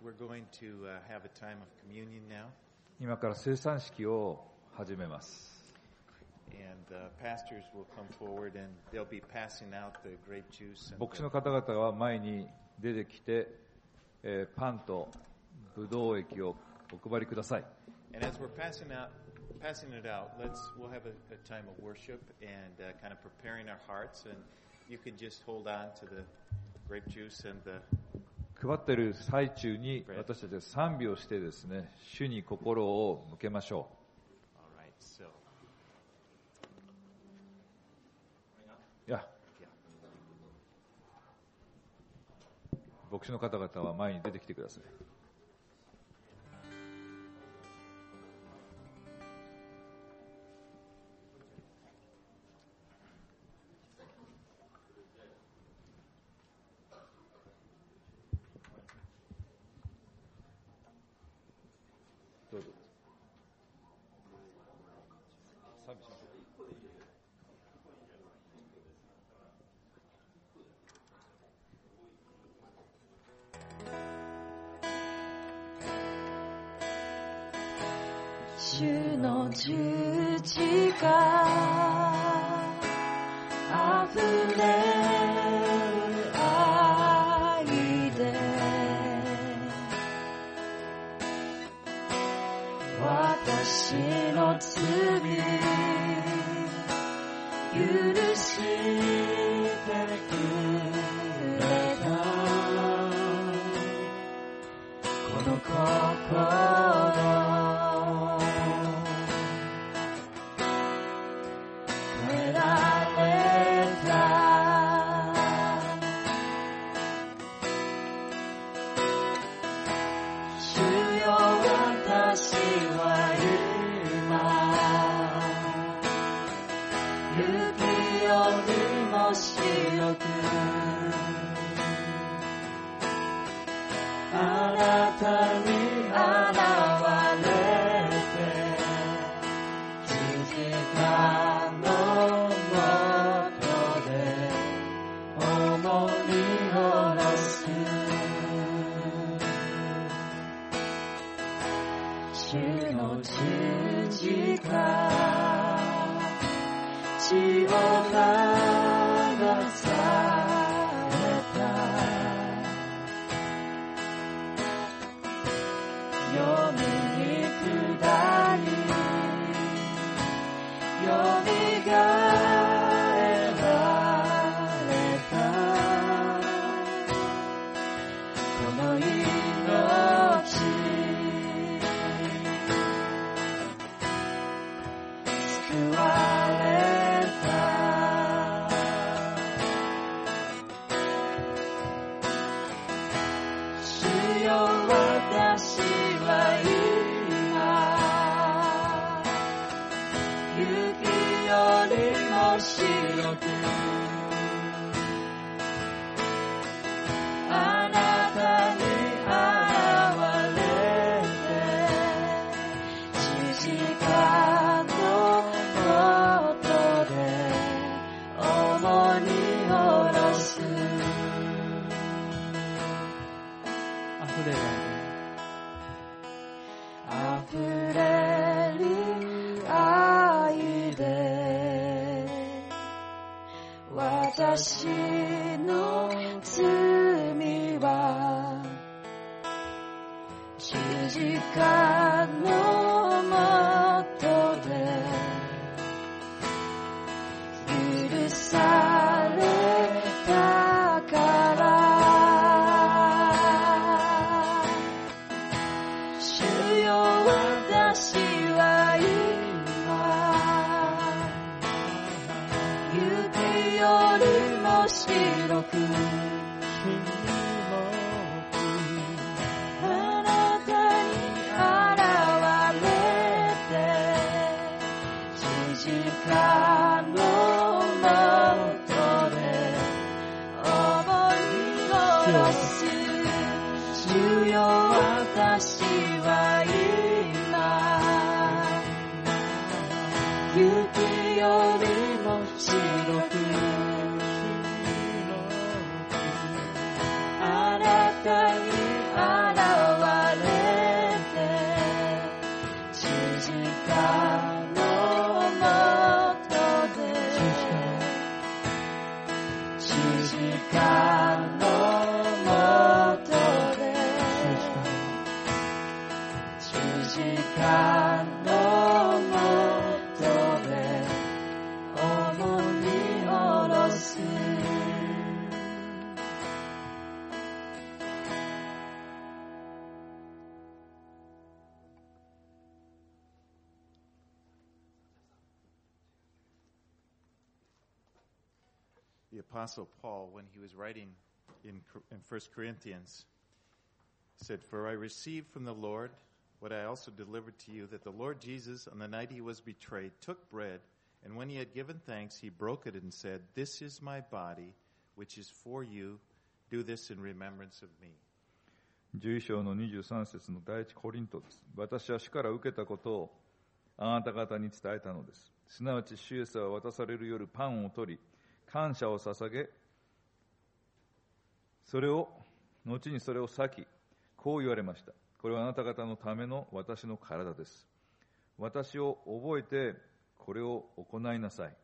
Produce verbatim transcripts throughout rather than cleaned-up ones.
we're going to uh, have a time of communion now. 今から聖餐式を始めます。 And uh, pastors will come forward and they'll be passing out the grape juice. 牧師の方々は前に出てきて、えー、パンとブドウ液をお配りください。 And as we're passing out, passing it out, let's we'll have a, a time of worship and uh, kind of preparing our hearts. And you can just hold on to the grape juice and the. 配っている最中に私たちは賛美をしてですね、主に心を向けましょう。 All right, so. いや、牧師の方々は前に出てきてください。どうぞ。賛美しましょう。 主の十字架あふれる愛で私の罪許してくれたこの心あなたに現れて十字架の下で重荷を下ろす主の十字架血を流さよみに下りよみがえられたこの命救われた主よ私白くあなたに現れて十字架の下で重荷を下ろすあふれるあふれる愛で私の罪は十字架の下で許されたから主よ私はよりも白くあなたに現れて十字架の下で重荷を下ろす主よ私は今雪よりも白くあなたに現 the Apostle Paul, when he was writing in, in First Corinthians, said, "For I received from the Lord what I also delivered to you, that the Lord Jesus, on the night he was betrayed, took bread, and when he had given thanks, he broke it and said, 'This is my body, which is for you. Do this in remembrance of me.'" じゅういち章のにじゅうさん節の第一コリントです。私は主から受けたことをあなた方に伝えたのです。すなわち主イエスは渡される夜パンを取り、感謝を捧げ、それを、後にそれを裂き、こう言われました。これはあなた方のための私の体です。私を覚えてこれを行いなさい。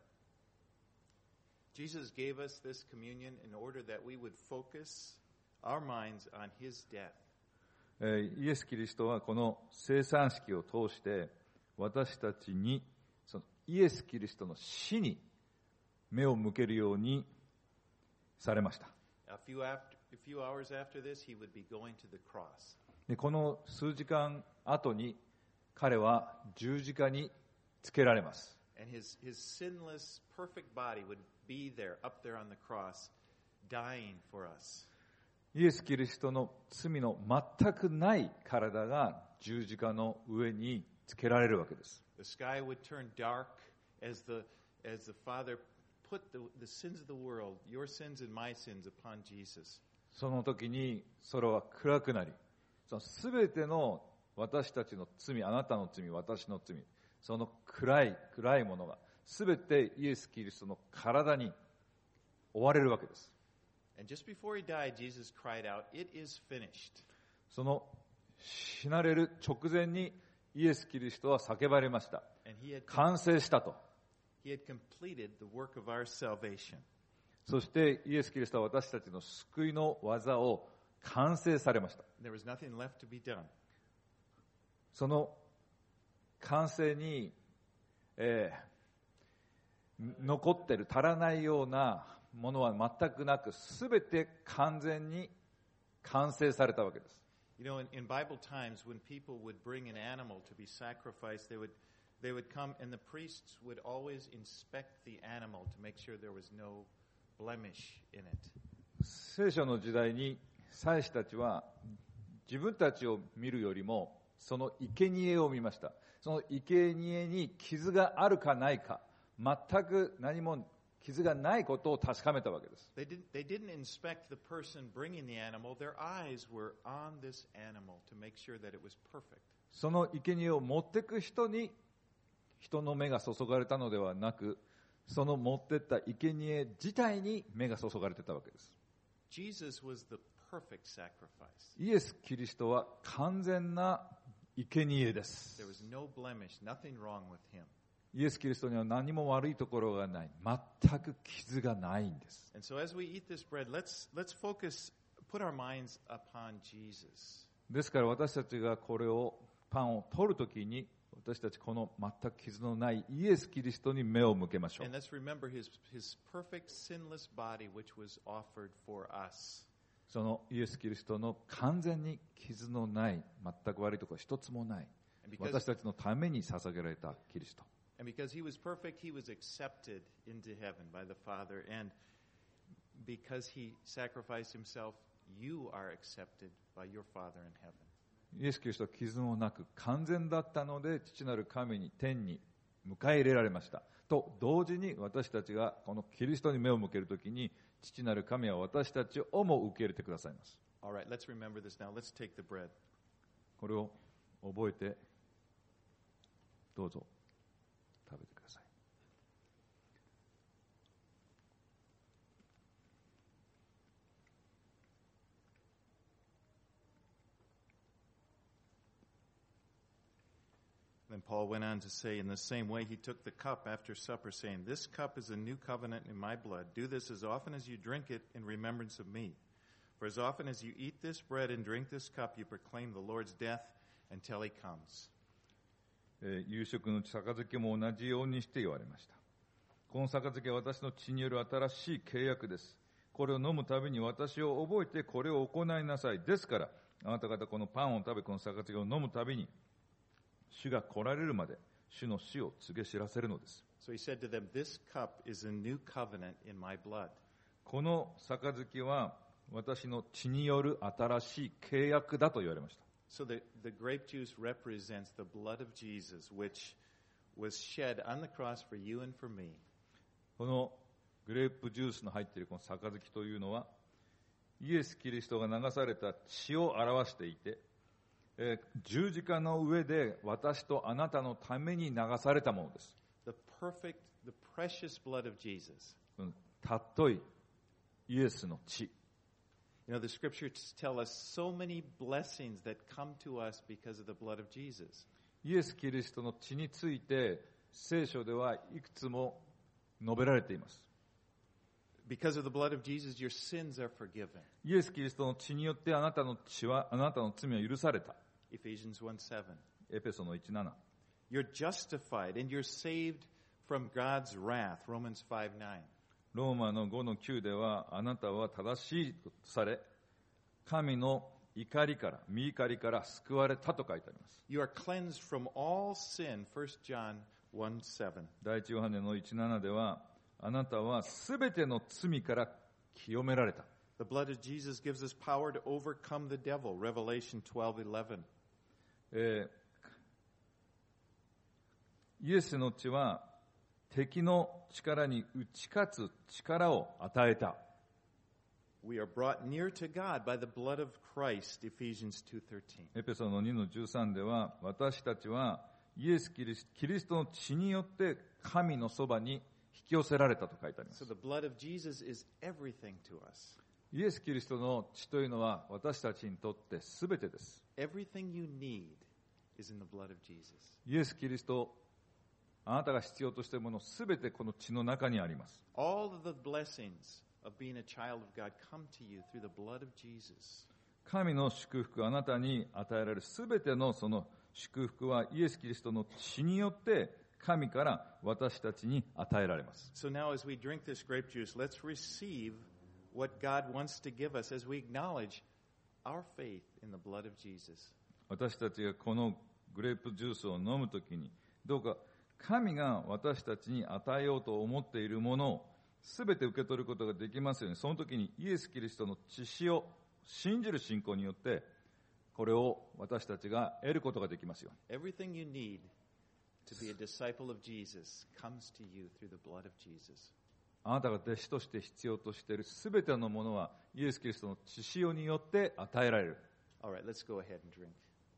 Jesus gave us this communion in order that we would focus our minds on his death. えーイエス・キリストはこの聖餐式を通して私たちにそのイエス・キリストの死に目を向けるようにされました。 A few, after, a few hours after this, he would be going to the cross. でこの数時間後に彼は十字架につけられます。 And his, his sinless, perfect body would be there, up there on the cross, dying for us. イエス・キリストの罪の全くない体が十字架の上につけられるわけです。 The sky would turn dark as the, as the Father put the, the sins of the world, your sins and my sins, upon Jesus. その時に空は暗くなり、すべての私たちの罪、あなたの罪、私の罪、その暗い暗いものがすべてイエス・キリストの体に追われるわけです。 And just before he died, Jesus cried out, "It is finished." その死なれる直前にイエス・キリストは叫ばれました。 And he had, 完成したと。 he had completed the work of our salvation. そしてイエス・キリストは私たちの救いの技を完成されました。 There was nothing left to be done. その完成に、えー、残ってる足らないようなものは全くなく、すべて完全に完成されたわけです。 You know, in, in Bible times, when people would bring an animal to be sacrificed, they would, they would come, and the priests would always inspect the animal to make sure there was no blemish in it. 聖書の時代に祭司たちは自分たちを見るよりもその生贄を見ました。その生贄に傷があるかないか、全く何も傷がないことを確かめたわけです。 They didn't, they didn't inspect the person bringing the animal. Their eyes were on this animal to make sure that it was perfect. その生贄を持っていく人に人の目が注がれたのではなく、その持っていった生贄自体に目が注がれていたわけです。 Jesus was the perfect sacrifice. イエス・キリストは完全な生贄です。 There was no blemish, nothing wrong with him. イエス・キリストには何も悪いところがない。全く傷がないんです。 And so as we eat this bread, let's, let's focus, put our minds upon Jesus. ですから私たちがこれを、パンを取るときに、私たちこの全く傷のないイエス・キリストに目を向けましょう。 And let's remember his, his perfect sinless body which was offered for us. そのイエス・キリストの完全に傷のない、全く悪いところ一つもない、私たちのために捧げられたキリスト。 And because he was perfect, he was accepted into heaven by the Father. And because he sacrificed himself, you are accepted by your Father in heaven. イエス・キリストは傷もなく完全だったので、父なる神に天に迎え入れられました。と同時に私たちがこのキリストに目を向けるときに、父なる神は私たちをも受け入れてくださいます。 All right, let's remember this now. Let's take the bread. これを覚えて、どうぞ食べてください。 Then Paul went on to say, in the same way, he took the cup after supper, saying, "This cup is a new covenant in my blood. Do this as often as you drink it in remembrance of me. For as often as you eat this bread and drink this cup, you proclaim the Lord's death until he comes." えー、夕食の杯も同じようにして言われました。この杯は私の血による新しい契約です。これを飲むたびに私を覚えてこれを行いなさい。ですから、あなた方このパンを食べ、この杯を飲むたびに、主が来られるまで主の死を告げ知らせるのです。 So he said to them, "This cup is a new covenant in my blood." この杯は私の血による新しい契約だと言われました。 So the, the grape juice represents the blood of Jesus, which was shed on the cross for you and for me. このグレープジュースの入っているこの杯というのは、イエス・キリストが流された血を表していて、えー、十字架の上で私とあなたのために流されたものです。 The perfect, the precious blood of Jesus. たっといイエスの血。 You know, the scriptures tell us so many blessings that come to us because of the blood of Jesus. イエス・キリストの血について聖書ではいくつも述べられています。 Because of the blood of Jesus, your sins are forgiven. イエス・キリストの血によってあなたの血は、あなたの罪は許された。 Ephesians one seven. エペソのいちなな。 You're justified and you're saved from God's wrath. Romans five nine. ローマのごのきゅうでは、あなたは正しいとされ、神の怒りから、御怒りから救われたと書いてあります。 You are cleansed from all sin. First John one seven. 第一ヨハネのいちななでは、あなたはすべての罪から清められた。 The blood of Jesus gives us power to overcome the devil. Revelation twelve eleven. えー、イエスの血は敵の力に打ち勝つ力を与えた。 We are brought near to God by the blood of Christ. Ephesians two thirteen. エペソのにのじゅうさんでは、私たちはイエス・キリスト、キリストの血によって神のそばに引き寄せられたと書いてあります。 So the blood of Jesus is everything to us. イエス・キリストの血というのは私たちにとってすべてです。 Everything you need is in the blood of Jesus. イエス・キリスト、あなたが必要としているものすべてこの血の中にあります。 All of the blessings of being a child of God come to you through the blood of Jesus. 神の祝福、あなたに与えられるすべてのその祝福はイエス・キリストの血によって神から私たちに与えられます。 So now as we drink this grape juice, let's receive what God wants to give us as we acknowledge our faith in the blood of Jesus. 私たちがこのグレープジュースを飲むときに、どうか神が私たちに与えようと思っているものをすべて受け取ることができますように、その時にイエス・キリストの血潮を信じる信仰によってこれを私たちが得ることができますように。 Everything you need to be a disciple of Jesus comes to you through the blood of Jesus. あなたが弟子として必要としているすべてのものはイエス・キリストの血潮によって与えられる。 All right, let's go ahead and drink.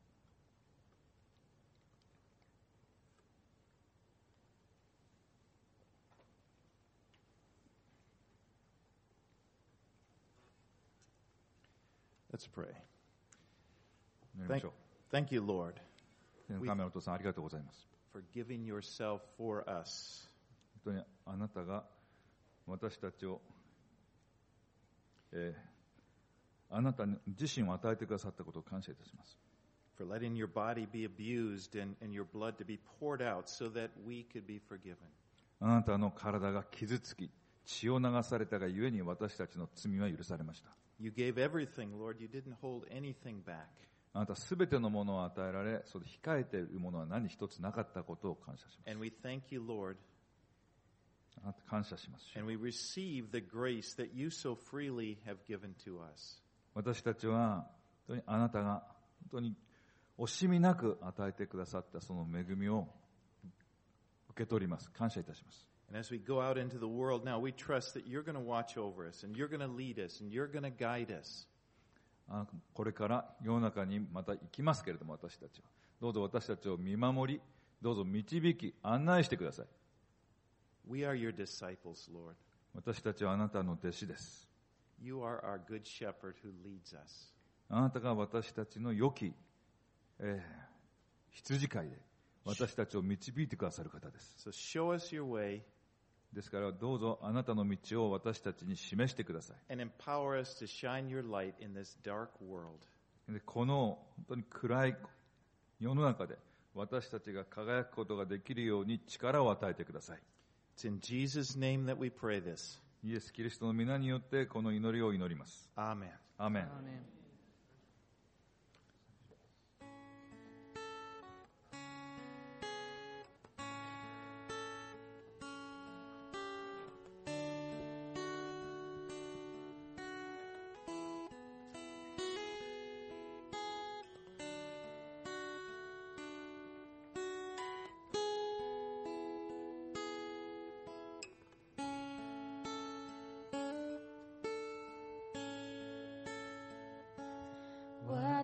Let's pray. やりましょう。 Thank you, Lord, 天の神のお父さん、ありがとうございます。 for giving yourself for us. 本当にあなたが私たちを、えー、あなた自身を与えてくださったことを感謝いたします。 For letting your body be abused and, and your blood to be poured out so that we could be forgiven. あなたの体が傷つき、血を流されたがゆえに私たちの罪は許されました。 You gave everything, Lord. You didn't hold anything back. あなたすべてのものを与えられ、それ控えているものは何一つなかったことを感謝します。 And we thank you, Lord. あなた感謝しますし、 And we receive the grace that you so freely have given to us. 私たちは本当にあなたが本当に惜しみなく与えてくださったその恵みを受け取ります。感謝いたします。 And as we go out into the world now, we trust that you're going to watch over us and you're going to lead us and you're going to guide us. あこれから世の中にまた行きますけれども、私たちはどうぞ私たちを見守り、どうぞ導き案内してください。 We are your disciples, Lord. 私たちはあなたの弟子です。 You are our good shepherd who leads us. あなたが私たちの良き、えー、羊飼いで私たちを導いてくださる方です。 So show us your way ですからどうぞあなたの道を私たちに示してください。 and empower us to shine your light in this dark world. でこの本当に暗い世の中で私たちが輝くことができるように力を与えてください。 It's in Jesus' name that we pray this. イエス・キリストの皆によってこの祈りを祈ります。 Amen. アーメン。 Amen.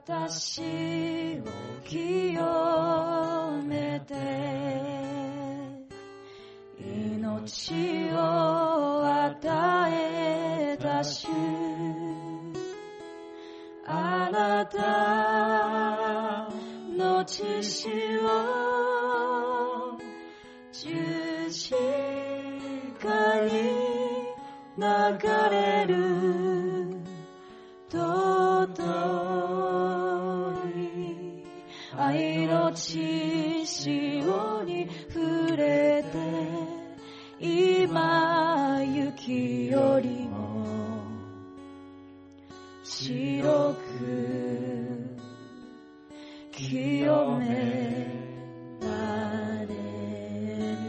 私を清めて命を与えた主、あなたの血潮十字架に流れる愛の血潮に触れて今雪よりも白く清められる。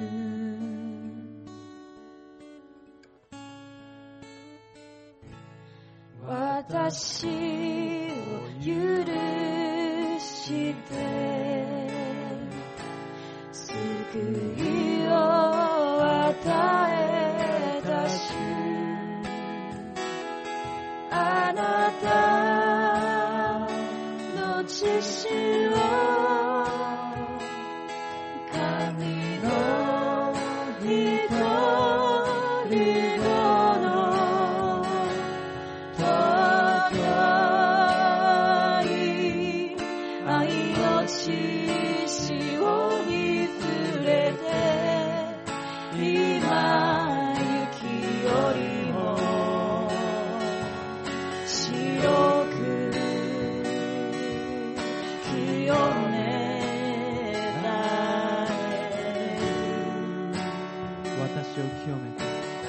私を許して救いを与えた主、あなたの血潮神の一人子の血潮に触れて今雪よりも白く清められる。 私を清めて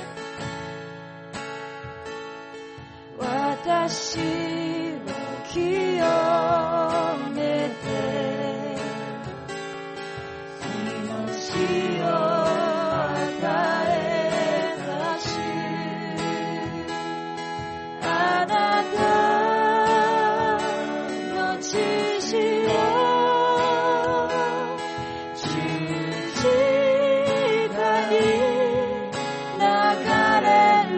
私を清めて命を与えた主、あなたの血潮十字架に流れる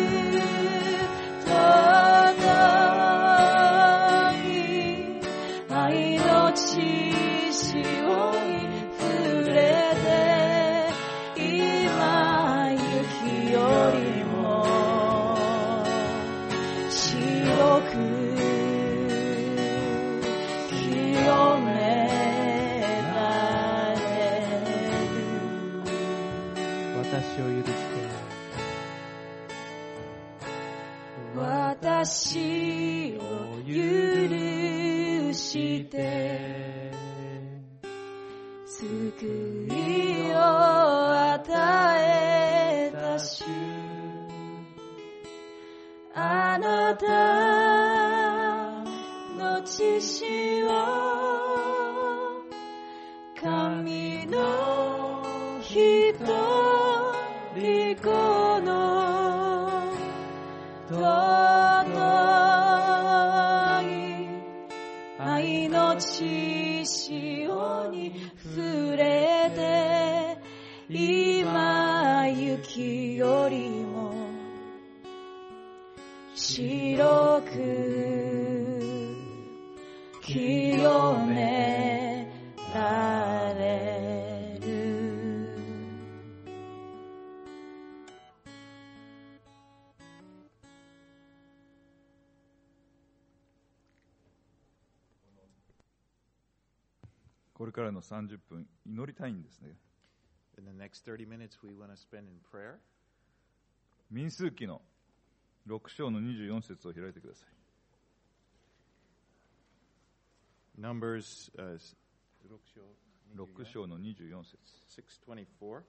愛の血潮に触れて今雪よりも白く清められる。 私を許して私を許して救いを与えた主、あなたの血潮神の一人子の尊い愛の血潮に触れて今雪よりも白く清められる。 これからのさんじゅっぷん祈りたいんですね。 In the next thirty minutes, we want to spend in prayer. 民数記のろく章のにじゅうよん節を開いてください。 Numbers uh, ろく章のにじゅうよん節。 six twenty-four.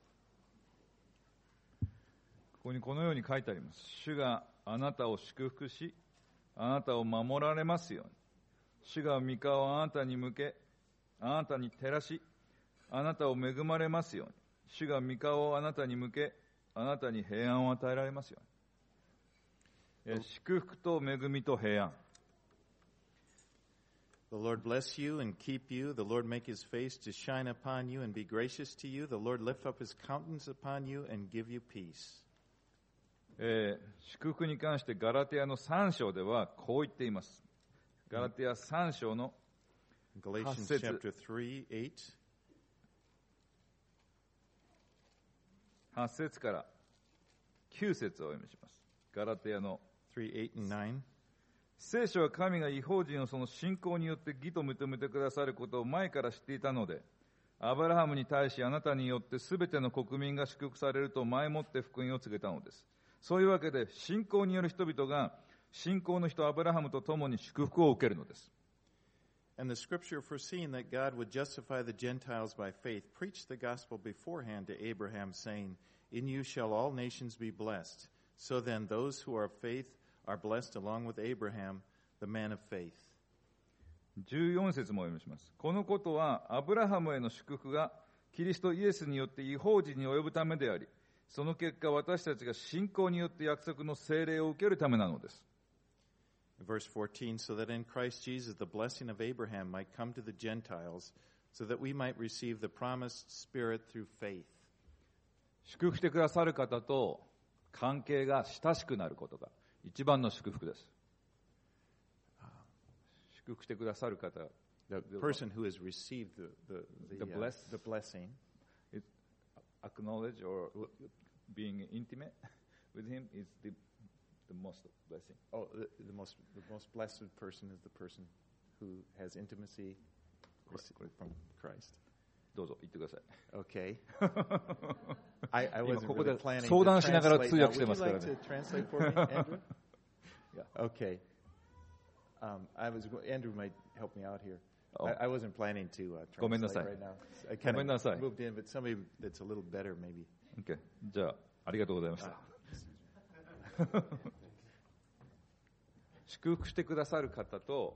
ここにこのように書いてあります。主があなたを祝福し、あなたを守られますように。主が御顔をあなたに向け、あなたに照らし、あなたを恵まれますように。主が御顔をあなたに向け、あなたに平安を与えられますように。祝福と恵みと平安。 The Lord bless you and keep you. The Lord make his face to shine upon you and be gracious to you. The Lord lift up his countenance upon you and give you peace. えー、祝福に関してガラテヤのさん章ではこう言っています。 ガラテヤさん章の Galatians はち節。 chapter three, eight. はち節からきゅう節をお読みします。ガラテヤの three, eight, and nine. 聖書は神が異邦人をその信仰によって義と認めてくださることを前から知っていたので、アブラハムに対しあなたによってすべての国民が祝福されると前もって福音を告げたのです。そういうわけで信仰による人々が信仰の人アブラハムと共に祝福を受けるのです。 And the scripture, foreseeing that God would justify the Gentiles by faith, preached the gospel beforehand to Abraham, saying, In you shall all nations be blessed. So then those who are of faith are blessed along with Abraham, the man of faith. じゅうよん節もお読みします。このことはアブラハムへの祝福がキリストイエスによって異邦人に及ぶためであり、その結果私たちが信仰によって約束の聖霊を受けるためなのです。 Verse fourteen, so that in Christ Jesus the blessing of Abraham might come to the Gentiles, so that we might receive the promised Spirit through faith. 祝福してくださる方と関係が親しくなることが一番の祝福です。祝福してくださる方、 The person who has received the, the, the, The uh, bless- the blessing, acknowledge or being intimate with him is the, the most blessing. oh, the, the most the most blessed person is the person who has intimacy Correct, correct. from Christ. どうぞ言ってください。 Okay. I, I 今 wasn't ここ really で planning 相 to 談しながら translate. 通 Now, 訳して would ま you すから like ね。 to translate for me, Andrew? Yeah. Okay. Um, I was Andrew might help me out here. Oh. I, I wasn't planning to uh, ごめんな translate さい。 right now. I kind ごめんなさい。 of moved in, but somebody that's a little better maybe. Okay. じゃあ、ありがとうございました。祝福してくださる方と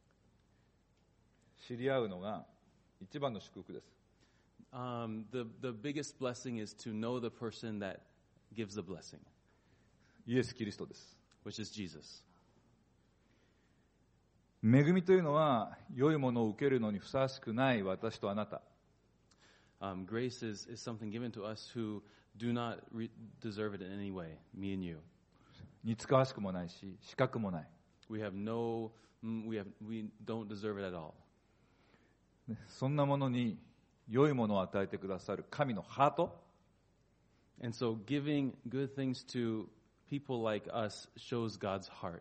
知り合うのが一番の祝福です。 Um, the, the biggest blessing is to know the person that gives the blessing, イエス・キリストです。 which is Jesus. 恵みというのは良いものを受けるのにふさわしくない私とあなた。 Um, grace is, is something given to us who do not re- deserve it in any way, me and you. 似つかわしくもないし、資格もない。 We have no, mm, we have, we don't deserve it at all. そんなものに良いものを与えてくださる神のハート、 And so giving good things to people like us shows God's heart.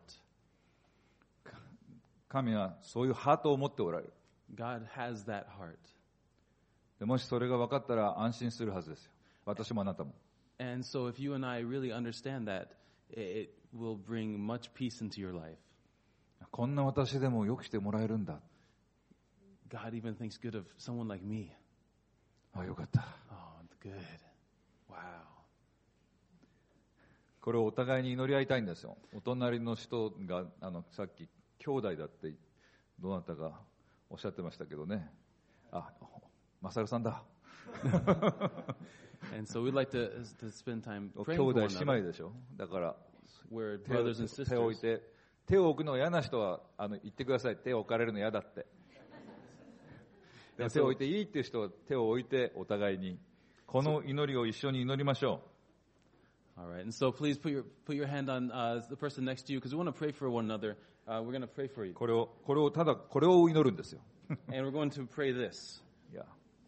神はそういうハートを持っておられる。 God has that heart. でもしそれが分かったら安心するはずですよ。私もあなたも。 And so if you and I really understand that, it, it will bring much peace into your life. こんな私でもよくしてもらえるんだ。 God even thinks good of someone like me. あ、よかった。 Oh, good. Wow. これをお互いに祈り合いたいんですよ。お隣の人があのさっき兄弟だってどなたがおっしゃってましたけどね。あ、マサルさんだ。 And so we'd like to, to spend time 兄 praying for 弟 one 姉妹 another. でしょ。だから We're 手を brothers and 手を置い sisters. て手を置くの嫌な人はあの言ってください。手を置かれるの嫌だって。でも手を置いていいっていう人は手を置いてお互いにこの祈りを一緒に祈りましょう。 All right. And so please put your, put your hand on uh, the person next to you because we want to pray for one another. Uh, we're going to pray for you. これをこれをただこれを祈るんですよ。 And we're going to pray this. いや。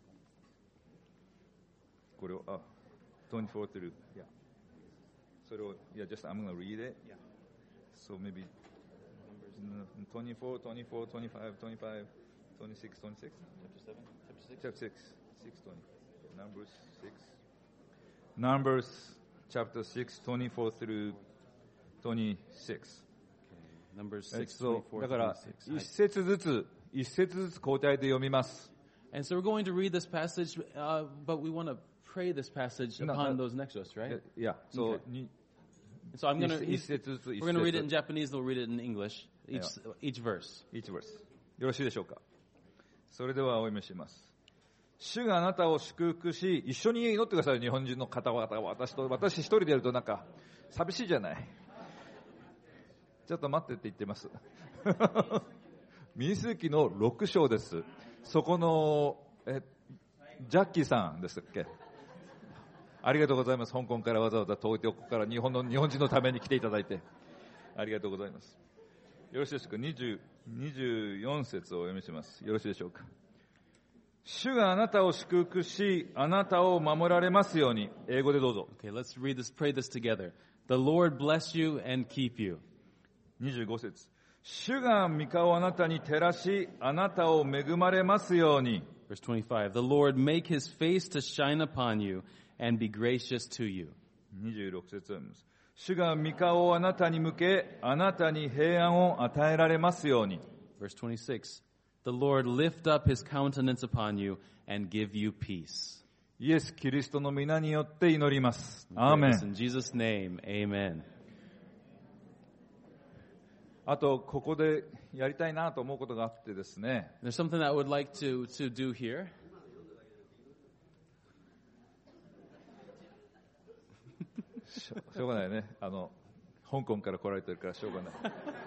これをあtwenty-four through いや。それをいや just I'm going to read it. Yeah. So maybe twenty-four, twenty-four, twenty-five, twenty-five, twenty-six, twenty-six. Chapter six. six, twenty. Numbers six. Numbers chapter six, twenty-four through twenty-six. Numbers えっ six, と twenty-four, だから一 twenty-six. 節ずつ一節ずつ交代で読みます。 And so we're going to read this passage, uh, but we want to pray this passage No, upon no. those next to us, right? いや、そう Okay. に And so I'm going to, 一節ずつ一 we're going to read it 節 in Japanese, they'll read it in English, each, Yeah. each verse. each verse よろしいでしょうか。それではお読みします。主があなたを祝福し、一緒に祈ってください。日本人の方々は私と私一人でやるとなんか寂しいじゃない。ちょっと待ってって言ってます。民数記のろく章です。そこのえジャッキーさんですっけ。ありがとうございます。香港からわざわざ遠いとこから日本の日本人のために来ていただいてありがとうございます。よろしいですか。にじゅうにじゅうよん節をお読みします。よろしいでしょうか。主があなたを祝福し、あなたを守られますように。英語でどうぞ。 Okay, let's read this, pray this together. The Lord bless you and keep you. にじゅうご節。主が御顔をあなたに照らし、あなたを恵まれますように。 Verse twenty-five. The Lord make his face to shine upon you and be gracious to you. にじゅうろく節を読みます。主が御顔をあなたに向け、あなたに平安を与えられますように。 Verse twenty-six. The Lord lift up his countenance upon you and give you peace. イエス・キリストの皆によって祈ります。アーメ In ン。 Jesus' name, amen. あと、ここでやりたいなと思うことがあってですね。 There's something that I would like to, to do here. しょしょうがないね。あの、香港から来られてるからしょうがない。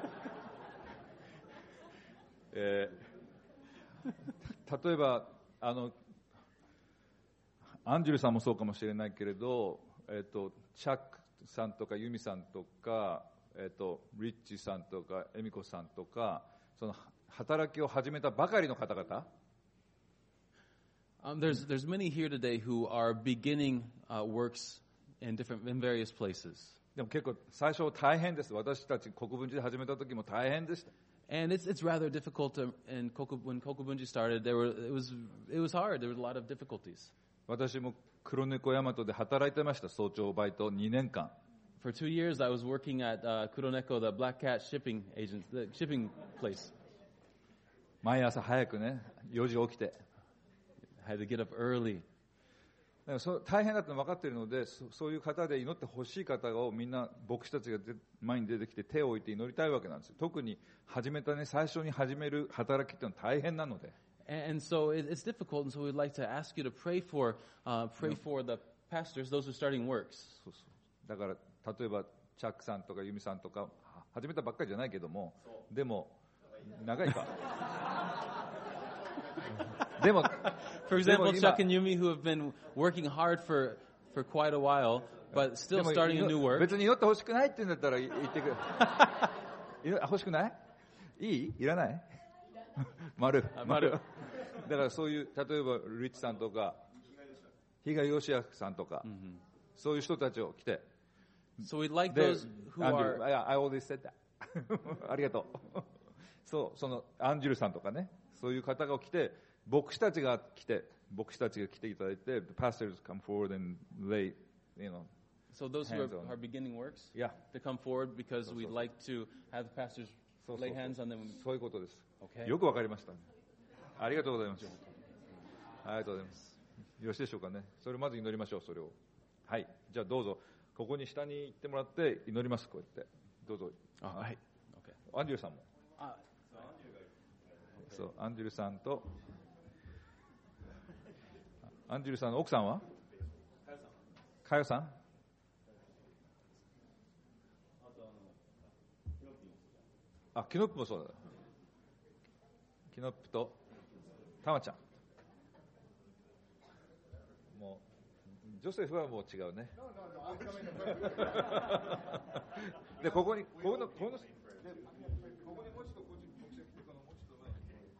えー、例えば、あの、アンジュルさんもそうかもしれないけれど、えっと、チャックさんとかユミさんとか、えっと、リッチさんとかエミコさんとか、その働きを始めたばかりの方々。 Um, there's, there's many here today who are beginning uh, works in different, in various places. でも結構最初大変です。私たち国分寺で始めた時も大変でした。 And it's it's rather difficult to, and Koku, when Kokubunji started, there were it was it was hard. There was a lot of difficulties. 私も黒猫大和で働いてました。早朝バイトにねんかん。 For two years, I was working at uh, Kuroneko, the Black Cat shipping agent, the shipping place. 毎朝早くね、よじ起きて。 I had to get up early. だからそ大変だと分かっているので、そそういう方で祈ってほしい方をみんな牧師たちがで前に出てきて手を置いて祈りたいわけなんですよ。特に始めたね、最初に始める働きっていうのは大変なので。 And, and so it, it's difficult, and so we'd like to ask you to pray for, uh, pray for the pastors, those who are starting works. そうそうだから例えばチャックさんとかユミさんとか始めたばっかりじゃないけども、でも長いか。でも For example, Chuck and Yumi, who have been working hard for, for quite a while, but still starting a new work. 別に祈ってほしくないって言うんだったら言ってくれ。欲しくない？いい？いらない？丸。 丸。 だからそういう、例えばリッチさんとか、比嘉義明さんとか、mm-hmm. そういう人たちを来て。 So we'd like those who are... I always said that. ありがとう。そう、そのアンジュルさんとかね、そういう方が来て、牧師たちが来て、牧師たちが来ていただいて、the pastors come forward and lay, you know, so those who are, are beginning works, yeah, to come forward because we'd like to have the pastors lay hands on them. そういうことです。 Okay. よくわかりました。ありがとうございます。ありがとうございます。よろしいでしょうかね。それまず祈りましょう。それを。はい。じゃあどうぞここに下に行ってもらって祈ります。こうやってどうぞ。 はい。 Okay. アンジュルさんも。あ、そうアンジュルさんと。アンジュルさんの奥さんは？かよさん。あ、キノップもそうだ。キノップとタマちゃん。もうジョセフはもう違うね。でここにここのここのここにもうちょっとこっちこっち来てこのもうちょっと前に。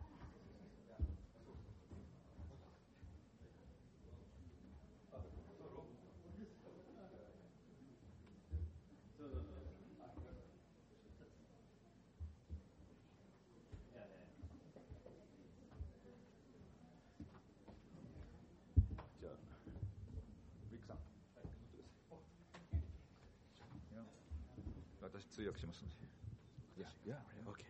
私通訳しますので。Yeah, yeah, okay.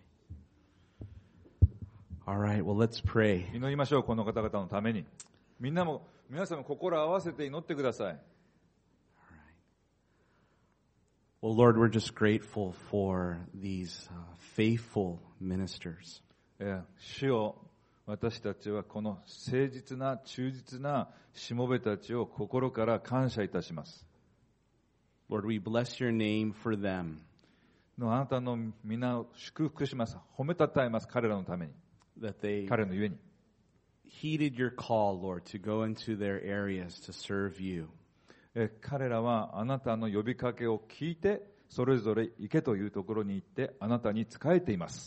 All right, well, let's pray. 祈りましょう、この方々のために。みんなも、皆さんも心を合わせて祈ってください。 Well, Lord, we're just grateful for these uh, faithful ministers. 主よ、私たちはこの誠実な、忠実なしもべたちを心から感謝いたします。 Lord, we bless your name for them. あなたの皆を祝福します。褒めたたえます。彼らのために。 That they 彼のゆえに。 heeded your call, Lord, to go into their areas to serve you. 彼らはあなたの呼びかけを聞いて、それぞれ行けというところに行って、あなたに仕えています。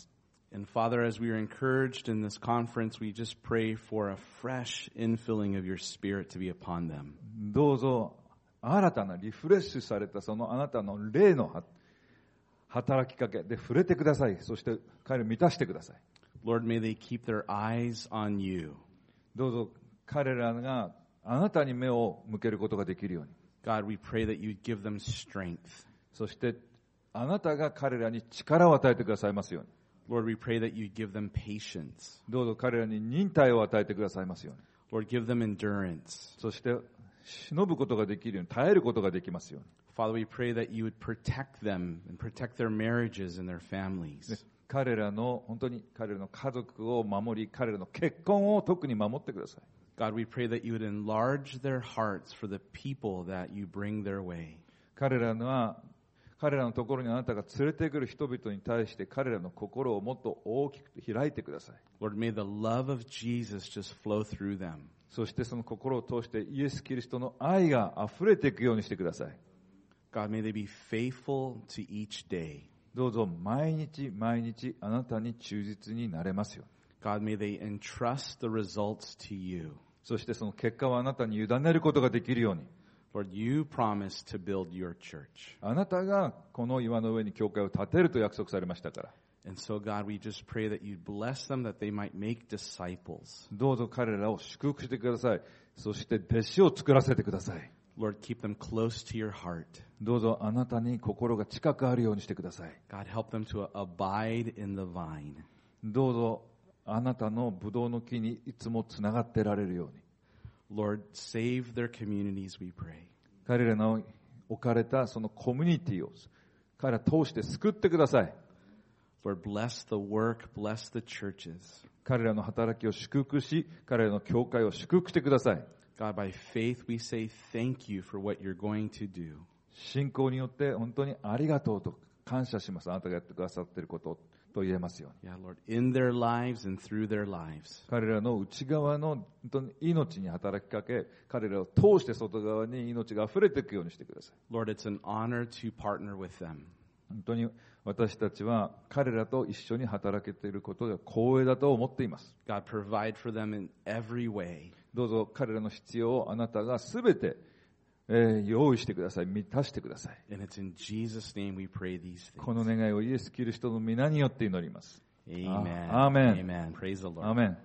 And Father, as we are encouraged in this conference, we just pray for a fresh infilling of your Spirit to be upon them. どうぞ新たなリフレッシュされたそのあなたの霊の働きかけで触れてください。そして彼を満たしてください。 Lord, may they keep their eyes on you. どうぞ彼らがあなたに目を向けることができるように。 God, we pray that you'd give them strength. そしてあなたが彼らに力を与えてくださいますように。 Lord, we pray that you'd give them patience. どうぞ彼らに忍耐を与えてくださいますように。 Lord, give them endurance. そして忍ぶことができるように、耐えることができますように。 Father, we pray that you would protect them and protect their marriages and their families. 彼らの本当に彼らの家族を守り、彼らの結婚を特に守ってください。 God, we pray that you would enlarge their hearts for the people that you bring their way. 彼らは彼らのところにあなたが連れてくる人々に対して彼らの心をもっと大きく開いてください。 Lord, may the love of Jesus just flow through them. そしてその心を通してイエス・キリストの愛が溢れていくようにしてください。 God, may they be faithful to each day. どうぞ毎日毎日あなたに忠実になれますよ。 God, may they entrust the results to you. そしてその結果をあなたに委ねることができるように。 Lord, you promised to build your church. あなたがこの岩の上に教会を建てると約束されましたから。 And so, God, we just pray that you'd bless them, that they might make disciples. どうぞ彼らを祝福してください。そして弟子を作らせてください。 Lord, keep them close to your heart. どうぞあなたに心が近くあるようにしてください。 God, help them to abide in the vine. どうぞあなたのブドウの木にいつもつながってられるように。 Lord, save their communities, we pray. 彼らの置かれたそのコミュニティを彼ら通して救ってください。 Lord, bless the work, bless the churches. 彼らの働きを祝福し、彼らの教会を祝福してください。 God, by faith, we say thank you for what you're going to do. 信仰によって本当にありがとうと感謝します。あなたがやってくださっていることと言えますように。 Yeah, Lord, in their lives and through their lives. 彼らの内側の本当に命に働きかけ、彼らを通して外側に命が溢れていくようにしてください。 Lord, it's an honor to partner with them. 本当に私たちは彼らと一緒に働けていることが光栄だと思っています。 God, provide for them in every way. どうぞ彼らの必要をあなたがすべて、えー、用意してください。満たしてください。 And it's in Jesus' name we pray these things. この願いをイエス・キリストの皆によって祈ります。 Amen. アーメン。 Amen. Praise the Lord. アーメン。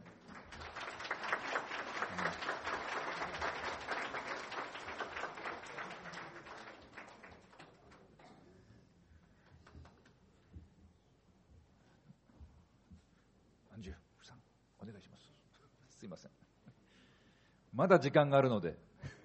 お願いします。すいません。まだ時間があるので。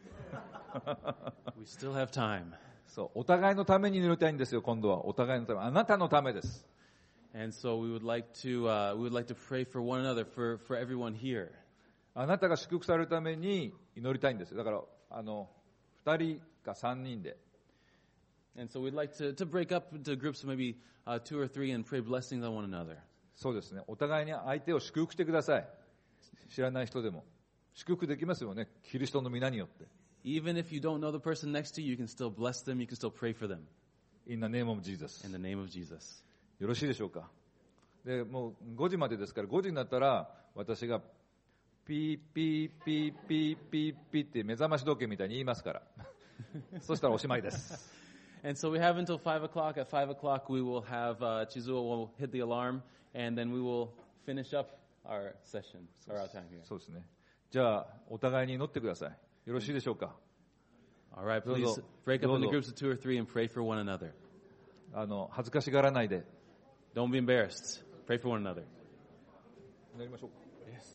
We still have time. そう、お互いのために祈りたいんですよ。今度はお互いのため、あなたのためです。 And so we would like to uh, we would like to pray for one another, for, for everyone here. あなたが祝福されるために祈りたいんですよ。だからあの二人か三人で。 And so we'd like to, to break up into groups of maybe uh, two or three and pray blessings on one another. そうですね。お互いに相手を祝福してください。知らない人でも祝福できますよね。キリストの皆によって。 Even if you don't know the person next to you, you can still bless them. You can still pray for them. In the name of Jesus. In the name of Jesus. よろしいでしょうか。で、もうごじまでですから、ごじになったら私がピーピーピーピーピーピーって目覚まし時計みたいに言いますから。そしたらおしまいです。 And so we have until five o'clock. At five o'clock, we will have uh, Chizuo will hit the alarm, and then we will finish up our session or our time here. そうですね。じゃあお互いに祈ってください。よろしいでしょうか。 All right, please break up into groups of two or three and pray for one another. あの恥ずかしがらないで。 Don't be embarrassed. Pray for one another. 祈りましょうか。